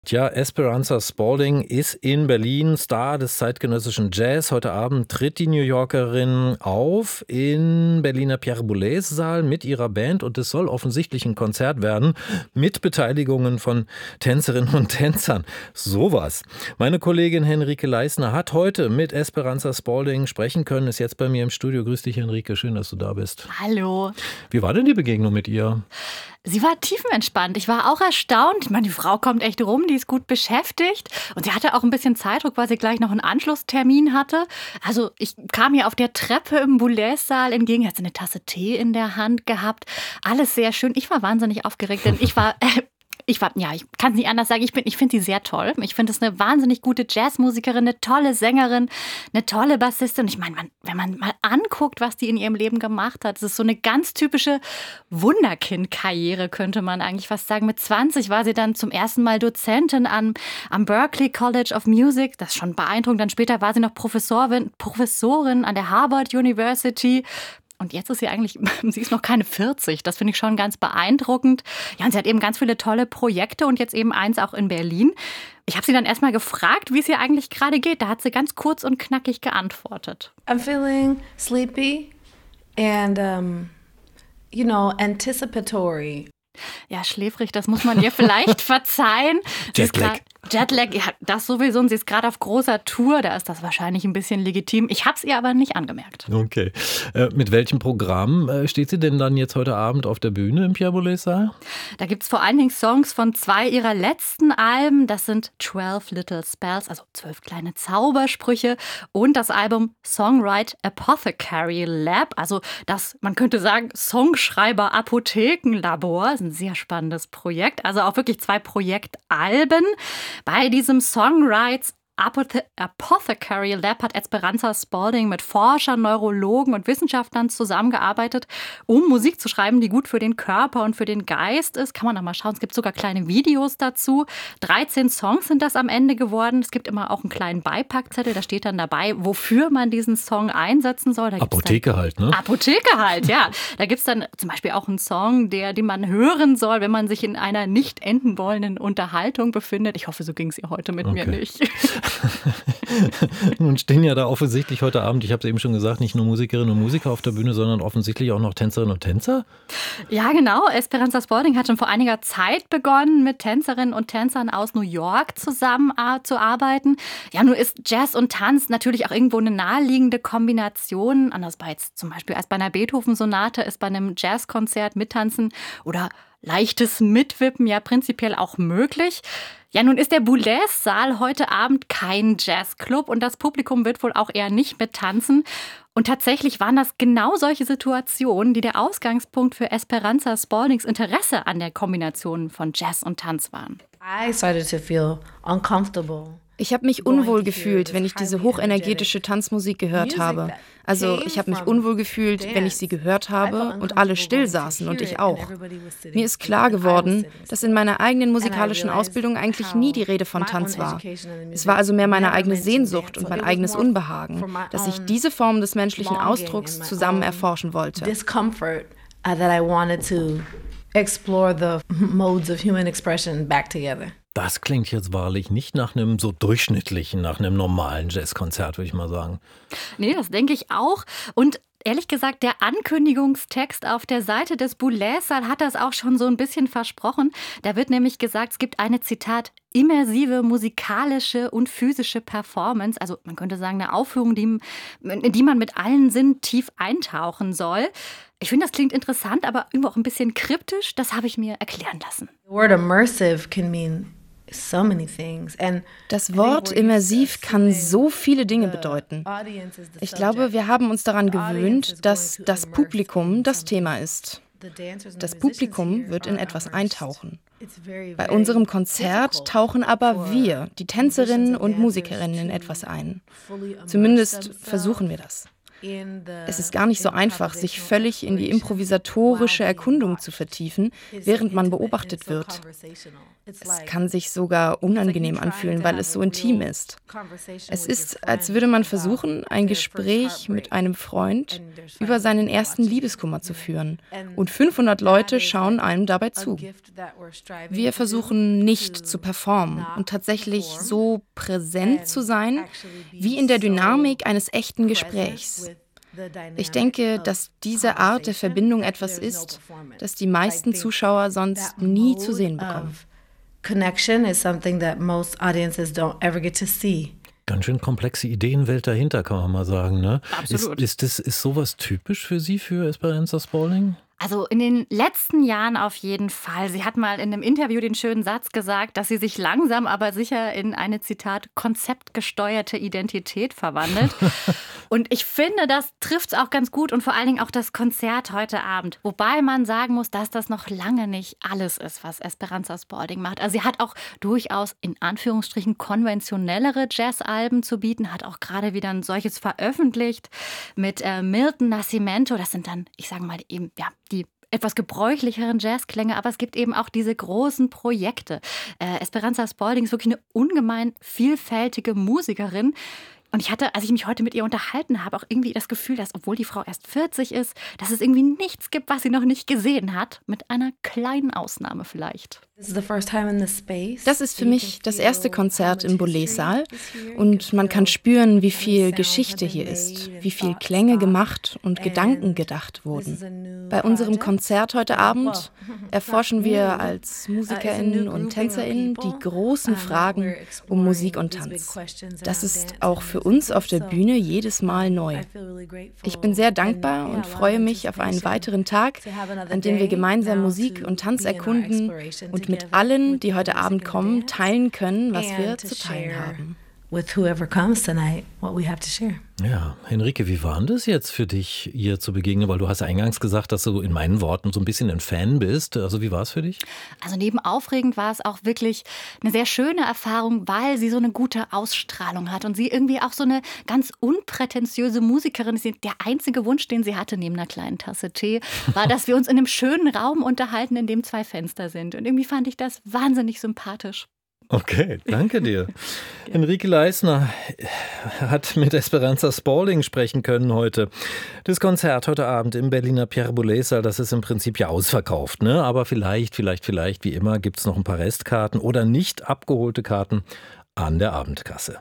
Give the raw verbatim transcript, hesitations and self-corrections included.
Tja, Esperanza Spalding ist in Berlin Star des zeitgenössischen Jazz. Heute Abend tritt die New Yorkerin auf im Berliner Pierre-Boulez-Saal mit ihrer Band und es soll offensichtlich ein Konzert werden mit Beteiligungen von Tänzerinnen und Tänzern. Sowas. Meine Kollegin Henrike Leisner hat heute mit Esperanza Spalding sprechen können, ist jetzt bei mir im Studio. Grüß dich, Henrike, schön, dass du da bist. Hallo. Wie war denn die Begegnung mit ihr? Sie war tiefenentspannt. Ich war auch erstaunt. Ich meine, die Frau kommt echt rum, die ist gut beschäftigt. Und sie hatte auch ein bisschen Zeitdruck, weil sie gleich noch einen Anschlusstermin hatte. Also ich kam ihr auf der Treppe im Boulez-Saal entgegen, hat sie eine Tasse Tee in der Hand gehabt. Alles sehr schön. Ich war wahnsinnig aufgeregt, denn ich war... Äh, Ich war, ja, ich kann es nicht anders sagen, ich, bin, ich finde sie sehr toll. Ich finde es eine wahnsinnig gute Jazzmusikerin, eine tolle Sängerin, eine tolle Bassistin. Ich meine, man, wenn man mal anguckt, was die in ihrem Leben gemacht hat, das ist so eine ganz typische Wunderkind-Karriere, könnte man eigentlich fast sagen. Mit zwanzig war sie dann zum ersten Mal Dozentin am, am Berklee College of Music. Das ist schon beeindruckend. Dann später war sie noch Professorin, Professorin an der Harvard University. Und jetzt ist sie eigentlich, sie ist noch keine vierzig. Das finde ich schon ganz beeindruckend. Ja, und sie hat eben ganz viele tolle Projekte und jetzt eben eins auch in Berlin. Ich habe sie dann erstmal gefragt, wie es ihr eigentlich gerade geht. Da hat sie ganz kurz und knackig geantwortet. I'm feeling sleepy and, um, you know, anticipatory. Ja, schläfrig, das muss man ihr vielleicht verzeihen. Jetlag. Jetlag, ja, das sowieso. Und sie ist gerade auf großer Tour, da ist das wahrscheinlich ein bisschen legitim. Ich habe es ihr aber nicht angemerkt. Okay. Äh, mit welchem Programm äh, steht sie denn dann jetzt heute Abend auf der Bühne im Pierre-Boulez-Saal? Da gibt es vor allen Dingen Songs von zwei ihrer letzten Alben. Das sind Twelve Little Spells, also zwölf kleine Zaubersprüche. Und das Album Songwrite Apothecary Lab, also das, man könnte sagen, Songschreiber-Apothekenlabor. Das ist ein sehr spannendes Projekt. Also auch wirklich zwei Projektalben. Bei diesem Songwrites Apothe- Apothecary Lab hat Esperanza Spalding mit Forschern, Neurologen und Wissenschaftlern zusammengearbeitet, um Musik zu schreiben, die gut für den Körper und für den Geist ist. Kann man noch mal schauen. Es gibt sogar kleine Videos dazu. dreizehn Songs sind das am Ende geworden. Es gibt immer auch einen kleinen Beipackzettel. Da steht dann dabei, wofür man diesen Song einsetzen soll. Da Apotheke halt, ne? Apotheke halt, ja. Da gibt es dann zum Beispiel auch einen Song, der, den man hören soll, wenn man sich in einer nicht enden wollenden Unterhaltung befindet. Ich hoffe, so ging es ihr heute mit Okay. mir nicht. Nun stehen ja da offensichtlich heute Abend, ich habe es eben schon gesagt, nicht nur Musikerinnen und Musiker auf der Bühne, sondern offensichtlich auch noch Tänzerinnen und Tänzer. Ja, genau. Esperanza Spalding hat schon vor einiger Zeit begonnen, mit Tänzerinnen und Tänzern aus New York zusammenzuarbeiten. Ja, nun ist Jazz und Tanz natürlich auch irgendwo eine naheliegende Kombination. Anders bei jetzt zum Beispiel als bei einer Beethoven-Sonate ist bei einem Jazzkonzert mittanzen oder leichtes Mitwippen ja prinzipiell auch möglich. Ja, nun ist der Boulez-Saal heute Abend kein Jazzclub und das Publikum wird wohl auch eher nicht mittanzen. Und tatsächlich waren das genau solche Situationen, die der Ausgangspunkt für Esperanza Spaldings Interesse an der Kombination von Jazz und Tanz waren. I started to feel uncomfortable. Ich habe mich unwohl gefühlt, wenn ich diese hochenergetische Tanzmusik gehört habe. Also ich habe mich unwohl gefühlt, wenn ich sie gehört habe und alle still saßen und ich auch. Mir ist klar geworden, dass in meiner eigenen musikalischen Ausbildung eigentlich nie die Rede von Tanz war. Es war also mehr meine eigene Sehnsucht und mein eigenes Unbehagen, dass ich diese Form des menschlichen Ausdrucks zusammen erforschen wollte. Discomfort uh, that I wanted to explore the modes of human expression back together. Das klingt jetzt wahrlich nicht nach einem so durchschnittlichen, nach einem normalen Jazzkonzert, würde ich mal sagen. Nee, das denke ich auch. Und ehrlich gesagt, der Ankündigungstext auf der Seite des Boulez-Saal hat das auch schon so ein bisschen versprochen. Da wird nämlich gesagt, es gibt eine, Zitat, immersive musikalische und physische Performance. Also man könnte sagen, eine Aufführung, die, in die man mit allen Sinnen tief eintauchen soll. Ich finde, das klingt interessant, aber irgendwo auch ein bisschen kryptisch. Das habe ich mir erklären lassen. The word immersive can mean so many things. And Das Wort immersiv kann so viele Dinge bedeuten. Ich glaube, wir haben uns daran gewöhnt, dass das Publikum das Thema ist. Das Publikum wird in etwas eintauchen. Bei unserem Konzert tauchen aber wir, die Tänzerinnen und Musikerinnen, in etwas ein. Zumindest versuchen wir das. Es ist gar nicht so einfach, sich völlig in die improvisatorische Erkundung zu vertiefen, während man beobachtet wird. Es kann sich sogar unangenehm anfühlen, weil es so intim ist. Es ist, als würde man versuchen, ein Gespräch mit einem Freund über seinen ersten Liebeskummer zu führen. Und fünfhundert Leute schauen einem dabei zu. Wir versuchen nicht zu performen und tatsächlich so präsent zu sein, wie in der Dynamik eines echten Gesprächs. Ich denke, dass diese Art der Verbindung etwas ist, das die meisten Zuschauer sonst nie zu sehen bekommen. Connection is something that most audiences don't ever get to see. Ganz schön komplexe Ideenwelt dahinter, kann man mal sagen, ne? Absolut. Ist, ist, das, ist sowas typisch für Sie, für Esperanza Spalding? Also in den letzten Jahren auf jeden Fall. Sie hat mal in einem Interview den schönen Satz gesagt, dass sie sich langsam, aber sicher in eine, Zitat, konzeptgesteuerte Identität verwandelt. Und ich finde, das trifft es auch ganz gut und vor allen Dingen auch das Konzert heute Abend. Wobei man sagen muss, dass das noch lange nicht alles ist, was Esperanza Spalding macht. Also sie hat auch durchaus in Anführungsstrichen konventionellere Jazzalben zu bieten, hat auch gerade wieder ein solches veröffentlicht mit äh, Milton Nascimento. Das sind dann, ich sage mal eben, ja, die etwas gebräuchlicheren Jazzklänge, aber es gibt eben auch diese großen Projekte. Äh, Esperanza Spalding ist wirklich eine ungemein vielfältige Musikerin. Und ich hatte, als ich mich heute mit ihr unterhalten habe, auch irgendwie das Gefühl, dass, obwohl die Frau erst vierzig ist, dass es irgendwie nichts gibt, was sie noch nicht gesehen hat. Mit einer kleinen Ausnahme vielleicht. Das ist für mich das erste Konzert im Boulez-Saal. Und man kann spüren, wie viel Geschichte hier ist, wie viel Klänge gemacht und Gedanken gedacht wurden. Bei unserem Konzert heute Abend erforschen wir als MusikerInnen und TänzerInnen die großen Fragen um Musik und Tanz. Das ist auch für uns auf der Bühne jedes Mal neu. Ich bin sehr dankbar und freue mich auf einen weiteren Tag, an dem wir gemeinsam Musik und Tanz erkunden und mit allen, die heute Abend kommen, teilen können, was wir zu teilen haben. With whoever comes tonight, what we have to share. Ja, Henrike, wie war denn das jetzt für dich, ihr zu begegnen? Weil du hast ja eingangs gesagt, dass du in meinen Worten so ein bisschen ein Fan bist. Also wie war es für dich? Also neben aufregend war es auch wirklich eine sehr schöne Erfahrung, weil sie so eine gute Ausstrahlung hat und sie irgendwie auch so eine ganz unprätentiöse Musikerin ist. Der einzige Wunsch, den sie hatte neben einer kleinen Tasse Tee, war, dass wir uns in einem schönen Raum unterhalten, in dem zwei Fenster sind. Und irgendwie fand ich das wahnsinnig sympathisch. Okay, danke dir. Henrike Leisner hat mit Esperanza Spalding sprechen können heute. Das Konzert heute Abend im Berliner Pierre Boulez Saal, das ist im Prinzip ja ausverkauft, ne? Aber vielleicht, vielleicht, vielleicht, wie immer, gibt es noch ein paar Restkarten oder nicht abgeholte Karten an der Abendkasse.